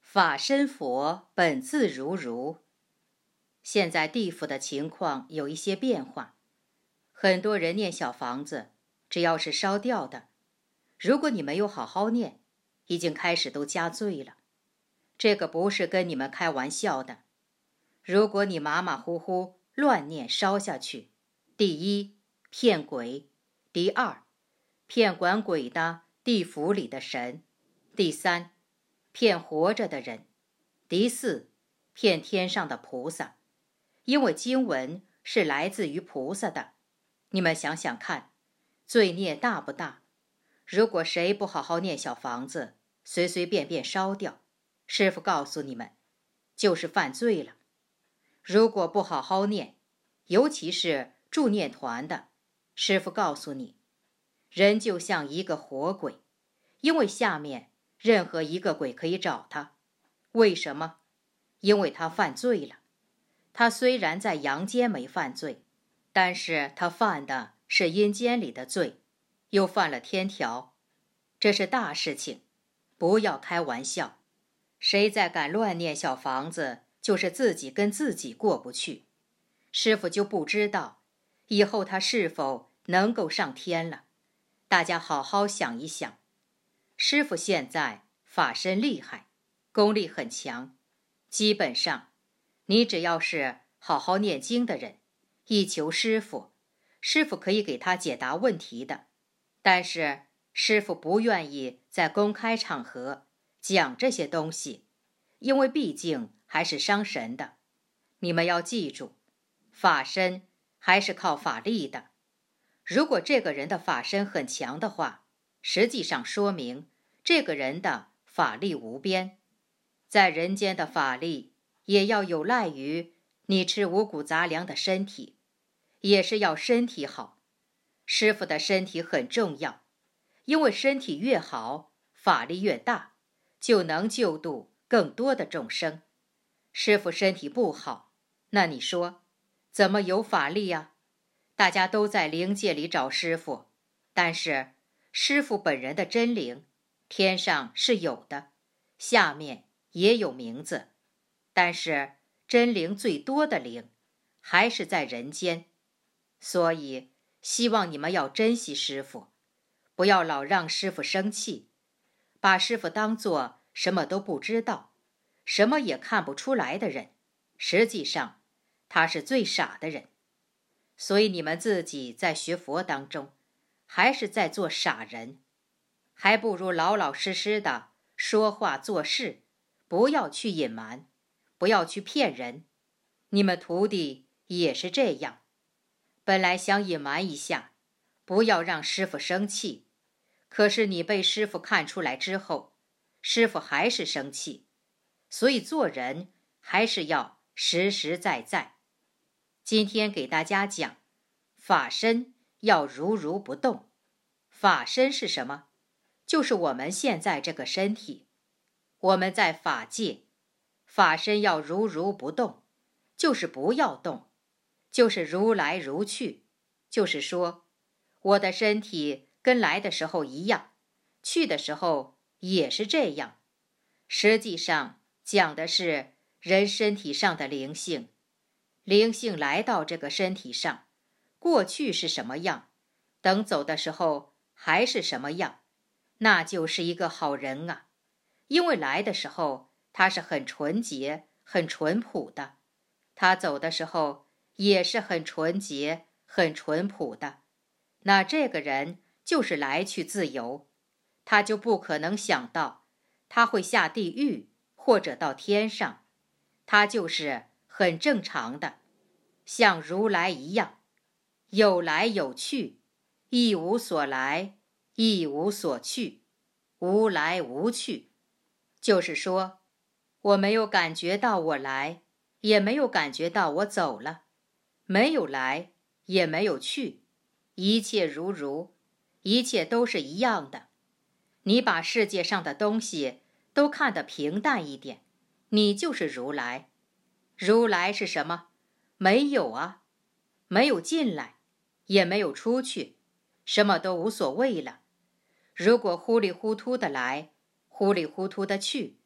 法身佛本自如如。现在地府的情况有一些变化，很多人念小房子，只要是烧掉的，如果你没有好好念，已经开始都加罪了。这个不是跟你们开玩笑的。如果你马马虎虎乱念烧下去，第一，骗鬼；第二，骗管鬼的地府里的神；第三，骗活着的人；第四，骗天上的菩萨。因为经文是来自于菩萨的，你们想想看，罪孽大不大？如果谁不好好念小房子，随随便便烧掉，师父告诉你们，就是犯罪了。如果不好好念，尤其是助念团的，师父告诉你，人就像一个活鬼，因为下面任何一个鬼可以找他。为什么？因为他犯罪了。他虽然在阳间没犯罪，但是他犯的是阴间里的罪，又犯了天条，这是大事情，不要开玩笑。谁再敢乱念小房子，就是自己跟自己过不去。师父就不知道以后他是否能够上天了。大家好好想一想。师父现在法身厉害，功力很强，基本上你只要是好好念经的人，一求师父，师父可以给他解答问题的。但是师父不愿意在公开场合讲这些东西，因为毕竟还是伤神的。你们要记住，法身还是靠法力的。如果这个人的法身很强的话，实际上说明这个人的法力无边。在人间的法力也要有赖于你吃五谷杂粮的身体，也是要身体好。师父的身体很重要，因为身体越好，法力越大，就能救度更多的众生。师父身体不好，那你说怎么有法力啊？大家都在灵界里找师父，但是师父本人的真灵，天上是有的，下面也有名字，但是真灵最多的灵还是在人间。所以希望你们要珍惜师父，不要老让师父生气，把师父当作什么都不知道，什么也看不出来的人，实际上他是最傻的人。所以你们自己在学佛当中还是在做傻人，还不如老老实实的说话做事，不要去隐瞒，不要去骗人。你们徒弟也是这样，本来想隐瞒一下，不要让师父生气，可是你被师父看出来之后，师父还是生气。所以做人还是要实实在在。今天给大家讲，法身要如如不动。法身是什么？就是我们现在这个身体。我们在法界，法身要如如不动，就是不要动，就是如来如去。就是说，我的身体跟来的时候一样，去的时候也是这样。实际上讲的是人身体上的灵性，灵性来到这个身体上，过去是什么样，等走的时候还是什么样，那就是一个好人啊。因为来的时候他是很纯洁很淳朴的，他走的时候也是很纯洁很淳朴的，那这个人就是来去自由，他就不可能想到他会下地狱或者到天上，他就是很正常的，像如来一样，有来有去，一无所来，一无所去，无来无去。就是说，我没有感觉到我来，也没有感觉到我走了，没有来，也没有去，一切如如，一切都是一样的。你把世界上的东西都看得平淡一点，你就是如来。如来是什么？没有啊，没有进来，也没有出去，什么都无所谓了。如果糊里糊涂的来，糊里糊涂的去，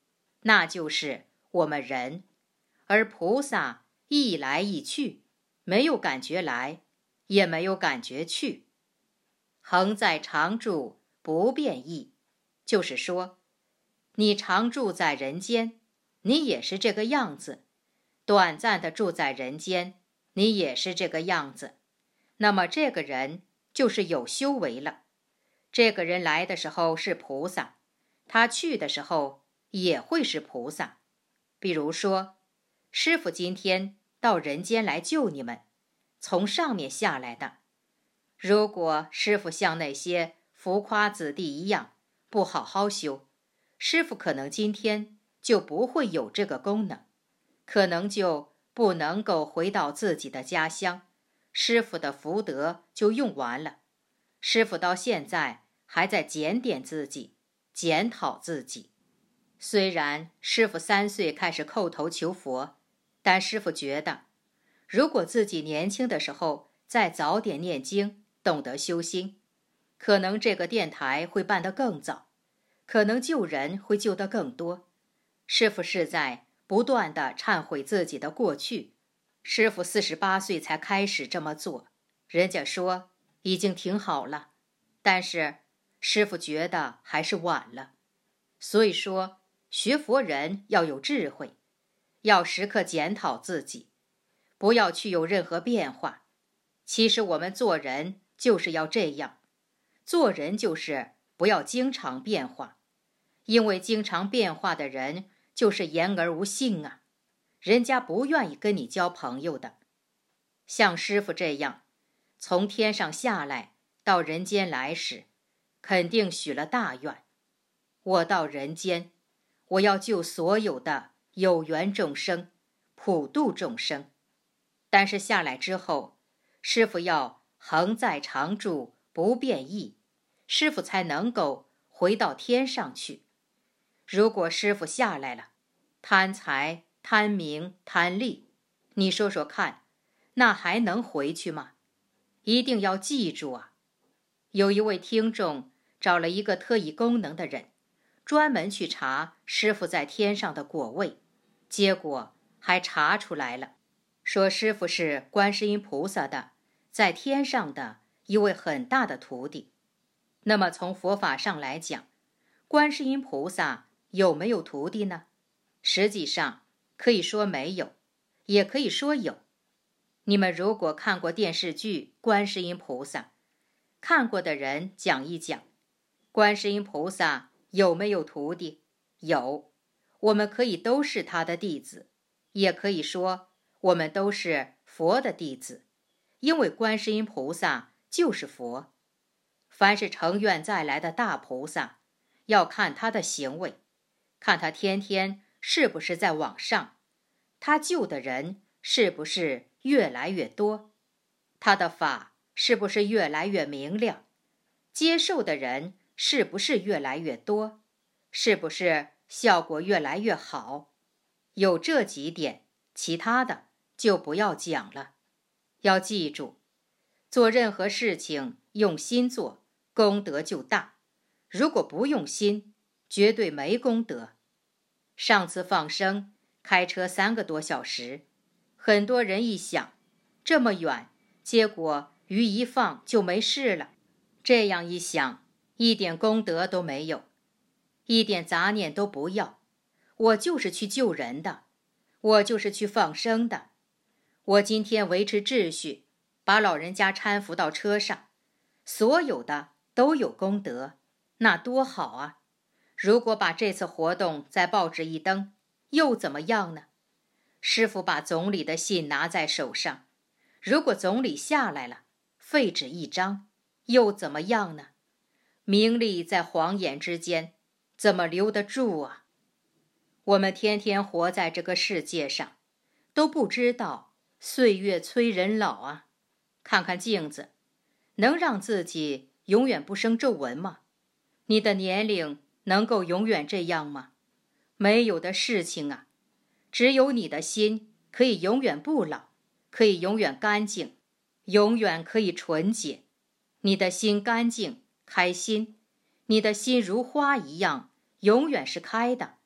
那就是我们人，而菩萨一来一去，没有感觉来，也没有感觉去。恒在常住，不变易，就是说，你常住在人间，你也是这个样子；短暂的住在人间，你也是这个样子。那么这个人就是有修为了。这个人来的时候是菩萨，他去的时候也会是菩萨。比如说，师父今天到人间来救你们，从上面下来的。如果师父像那些浮夸子弟一样不好好修，师父可能今天就不会有这个功能，可能就不能够回到自己的家乡，师父的福德就用完了。师父到现在还在检点自己，检讨自己。虽然师父3岁开始叩头求佛，但师父觉得，如果自己年轻的时候再早点念经，懂得修心，可能这个电台会办得更早，可能救人会救得更多。师父是在不断地忏悔自己的过去。师父48岁才开始这么做，人家说已经挺好了，但是师父觉得还是晚了。所以说，学佛人要有智慧，要时刻检讨自己，不要去有任何变化。其实我们做人就是要这样，做人就是不要经常变化，因为经常变化的人就是言而无信啊，人家不愿意跟你交朋友的。像师父这样，从天上下来到人间来时，肯定许了大愿，我到人间，我要救所有的有缘众生，普度众生。但是下来之后，师父要恒在常住，不变易，师父才能够回到天上去。如果师父下来了，贪财、贪名、贪利，你说说看，那还能回去吗？一定要记住啊！有一位听众找了一个特异功能的人，专门去查师父在天上的果位，结果还查出来了，说师父是观世音菩萨的在天上的一位很大的徒弟。那么从佛法上来讲，观世音菩萨有没有徒弟呢？实际上可以说没有，也可以说有。你们如果看过电视剧《观世音菩萨》，看过的人讲一讲，观世音菩萨有没有徒弟？有，我们可以都是他的弟子，也可以说我们都是佛的弟子，因为观世音菩萨就是佛。凡是成愿再来的大菩萨，要看他的行为，看他天天是不是在往上，他救的人是不是越来越多，他的法是不是越来越明亮，接受的人是不是越来越多，是不是效果越来越好。有这几点，其他的就不要讲了。要记住，做任何事情用心做，功德就大。如果不用心，绝对没功德。上次放生，开车3个多小时，很多人一想，这么远，结果鱼一放就没事了。这样一想，一点功德都没有，一点杂念都不要。我就是去救人的，我就是去放生的。我今天维持秩序，把老人家搀扶到车上，所有的都有功德，那多好啊！如果把这次活动在报纸一登，又怎么样呢？师父把总理的信拿在手上，如果总理下来了，废纸一张，又怎么样呢？名利在晃眼之间，怎么留得住啊？我们天天活在这个世界上，都不知道岁月催人老啊。看看镜子，能让自己永远不生皱纹吗？你的年龄能够永远这样吗？没有的事情啊。只有你的心可以永远不老，可以永远干净，永远可以纯洁。你的心干净开心，你的心如花一样永远是开的，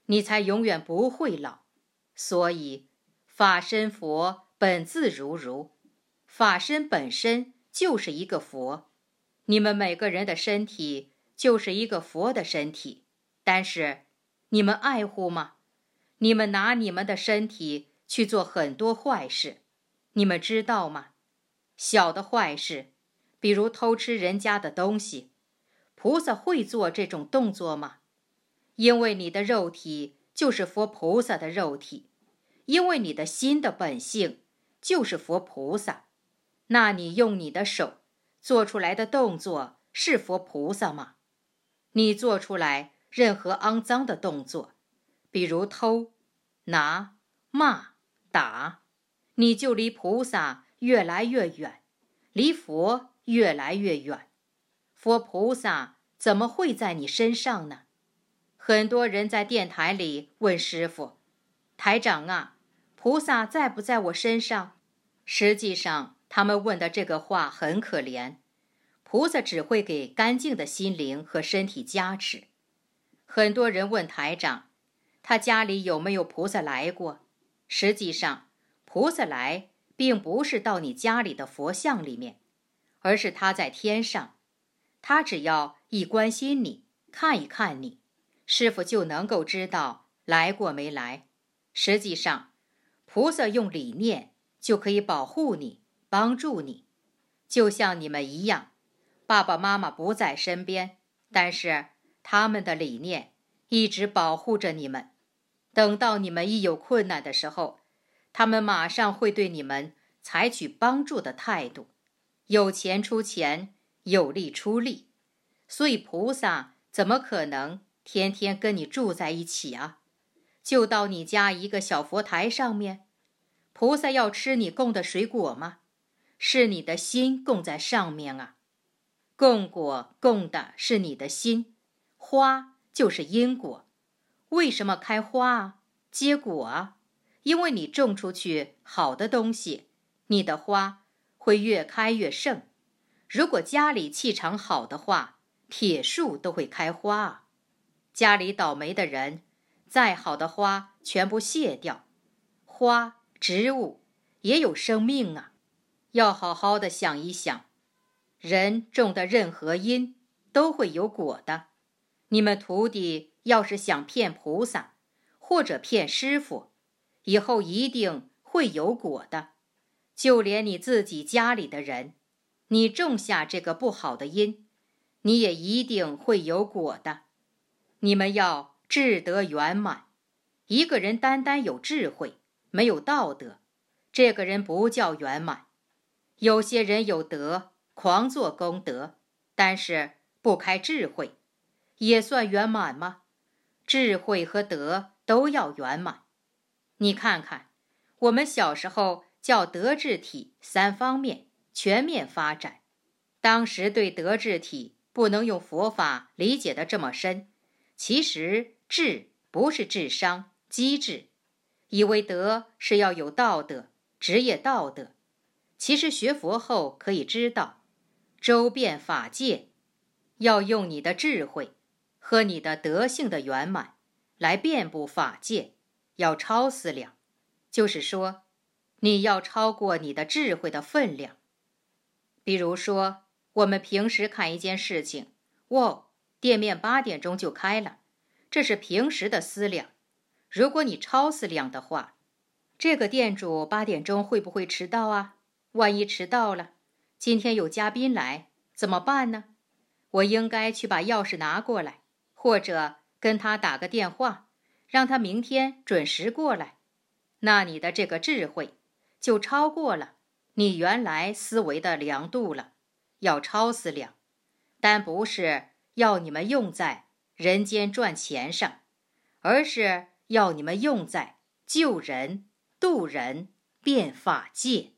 你才永远不会老。所以法身佛本自如如，法身本身就是一个佛。你们每个人的身体就是一个佛的身体，但是你们爱护吗？你们拿你们的身体去做很多坏事，你们知道吗？小的坏事，比如偷吃人家的东西，菩萨会做这种动作吗？因为你的肉体就是佛菩萨的肉体，因为你的心的本性就是佛菩萨，那你用你的手做出来的动作是佛菩萨吗？你做出来任何肮脏的动作，比如偷、拿、骂、打，你就离菩萨越来越远，离佛越来越远。佛菩萨怎么会在你身上呢？很多人在电台里问师父，台长啊，菩萨在不在我身上？实际上他们问的这个话很可怜，菩萨只会给干净的心灵和身体加持。很多人问台长，他家里有没有菩萨来过？实际上菩萨来并不是到你家里的佛像里面，而是他在天上。他只要一关心你，看一看你，师父就能够知道来过没来。实际上菩萨用理念就可以保护你，帮助你。就像你们一样，爸爸妈妈不在身边，但是他们的理念一直保护着你们。等到你们一有困难的时候，他们马上会对你们采取帮助的态度，有钱出钱，有力出力。所以菩萨怎么可能天天跟你住在一起啊？就到你家一个小佛台上面，菩萨要吃你供的水果吗？是你的心供在上面啊。供果供的是你的心，花就是因果。为什么开花啊？结果啊？因为你种出去好的东西，你的花会越开越盛。如果家里气场好的话，铁树都会开花啊。家里倒霉的人，再好的花全部谢掉。花、植物也有生命啊，要好好的想一想，人种的任何因都会有果的。你们徒弟要是想骗菩萨，或者骗师父，以后一定会有果的。就连你自己家里的人，你种下这个不好的因，你也一定会有果的。你们要智德圆满。一个人单单有智慧，没有道德，这个人不叫圆满。有些人有德，狂做功德，但是不开智慧，也算圆满吗？智慧和德都要圆满。你看看，我们小时候叫德智体三方面全面发展，当时对德智体不能用佛法理解得这么深。其实智不是智商、机智，以为德是要有道德、职业道德。其实学佛后可以知道，周遍法界，要用你的智慧和你的德性的圆满来遍布法界，要超思量，就是说你要超过你的智慧的分量。比如说我们平时看一件事情，店面8点钟就开了，这是平时的思量。如果你超思量的话，这个店主8点钟会不会迟到啊？万一迟到了，今天有嘉宾来，怎么办呢？我应该去把钥匙拿过来，或者跟他打个电话，让他明天准时过来。那你的这个智慧就超过了你原来思维的量度了。要超思量，但不是要你们用在人间赚钱上，而是要你们用在救人、度人、变法界。